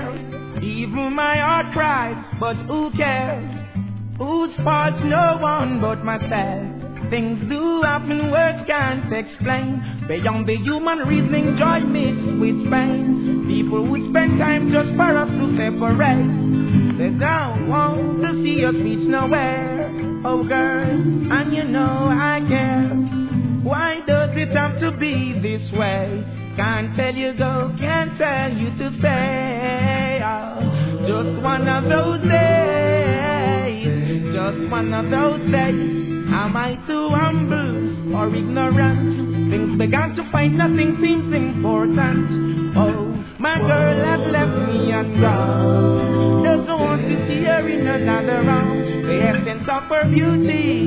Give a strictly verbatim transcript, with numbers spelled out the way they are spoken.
there. Even my heart cried, but who cares? Whose fault's no one but myself. Things do happen, words can't explain. Beyond the human reasoning, joy mixed with pain. People would spend time just for us to separate. They don't want to see us reach nowhere. Oh girl, and you know I care. Why does it have to be this way? Can't tell you go, can't tell you to stay. Oh, just one of those days, just one of those days. Am I too humble or ignorant? Things began to find nothing seems important. Oh, my girl has left me and gone. Doesn't want to see her in another round. The essence of her beauty